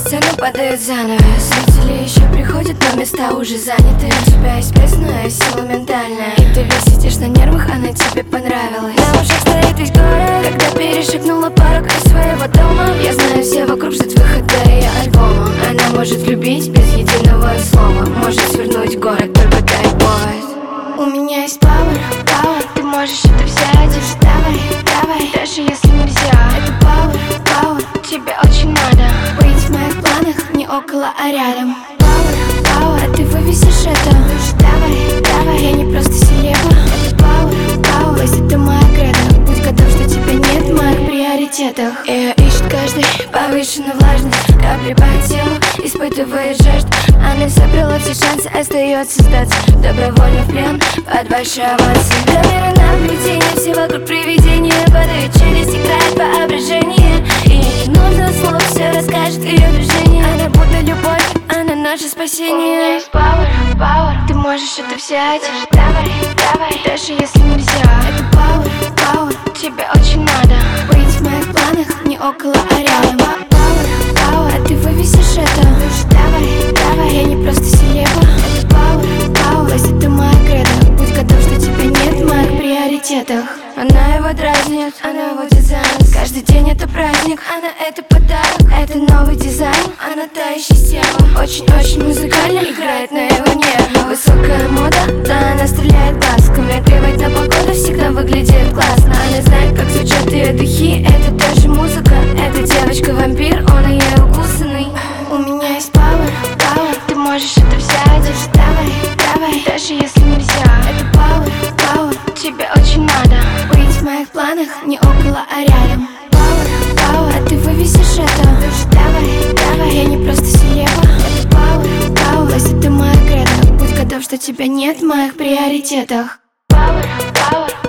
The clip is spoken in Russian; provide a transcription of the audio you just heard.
сцену падает занавес. Зрители еще приходят, но места уже заняты. У тебя есть местная сила ментальная, и ты весь сидишь на нервах, она тебе понравилась. На ушах стоит весь город, когда перешагнула порог из своего дома. Я знаю, все вокруг ждут выхода ее альбома. Она может любить без единого слова, может свернуть город, только дай повод. У меня есть power, ты можешь это взять. Давай, давай, даже если нельзя. Это power, тебе очень надо быть в моих планах, не около, а рядом. Power, а ты вывесишь это. Давай, я не просто селеба. Это power, это моя кредо. Будь готов, что тебя нет в моих приоритетах. Ее ищет каждый, повышенную влажность, капли по телу, испытывает жажду. Она собрала все шансы, остается сдаться добровольно в плен под большие авансы. Камера наблюдения, все вокруг привидения, падает челюсть, играет воображение. И ей не нужно слов, все расскажет ее движение. Она будто любовь, она наше спасение. У меня есть power, ты можешь это взять. Давай, даже если нельзя. Это power, тебе очень надо быть в моих планах, не около, а рядом. Power, а ты вывесишь это. Давай, я не просто селеба. Это power, это моя кредо. Будь готов, что тебя нет в моих приоритетах. Она его дразнит, она водит за нос. Каждый день это праздник, она это подарок. Это новый дизайн, она та еще тема. Очень-очень музыкально играет на его нервах. Высокая мода, да, она стреляет глазками. Плевать на погоду, всегда выглядит классно. Она знает, как звучат ее духи. Это тоже музыка, это девочка-вампир, он ее укусанный. У меня есть power, ты можешь это взять. Давай, даже если нельзя. Это power, тебе очень надо быть в моих планах, не около, а рядом. Power, а ты вывесишь это. Давай, я не просто селеба. Это power, это моя кредо. Будь готов, что тебя нет в моих приоритетах. Power,